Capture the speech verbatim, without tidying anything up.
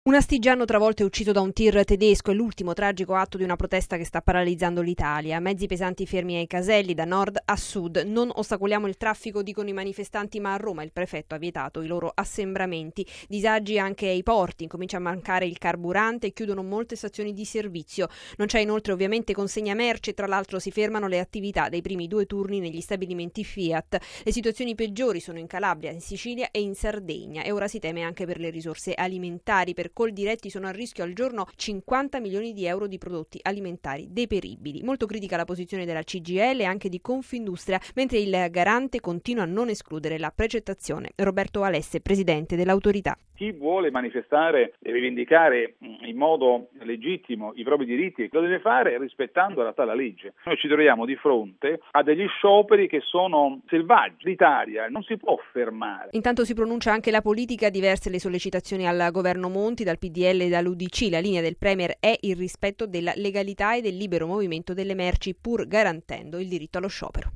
Un astigiano travolto e ucciso da un tir tedesco è l'ultimo tragico atto di una protesta che sta paralizzando l'Italia. Mezzi pesanti fermi ai caselli da nord a sud. Non ostacoliamo il traffico, dicono i manifestanti, ma a Roma il prefetto ha vietato i loro assembramenti. Disagi anche ai porti, incomincia a mancare il carburante e chiudono molte stazioni di servizio. Non c'è inoltre ovviamente consegna merce, tra l'altro si fermano le attività dei primi due turni negli stabilimenti Fiat. Le situazioni peggiori sono in Calabria, in Sicilia e in Sardegna e ora si teme anche per le risorse alimentari. Per Coldiretti sono a rischio al giorno cinquanta milioni di euro di prodotti alimentari deperibili. Molto critica la posizione della C G I L e anche di Confindustria, mentre il garante continua a non escludere la precettazione. Roberto Alesse, presidente dell'autorità. Chi vuole manifestare e rivendicare in modo legittimo i propri diritti lo deve fare rispettando in realtà la legge. Noi ci troviamo di fronte a degli scioperi che sono selvaggi. L'Italia non si può fermare. Intanto si pronuncia anche la politica, diverse le sollecitazioni al governo Monti, dal P D L e dall'U D C. La linea del Premier è il rispetto della legalità e del libero movimento delle merci, pur garantendo il diritto allo sciopero.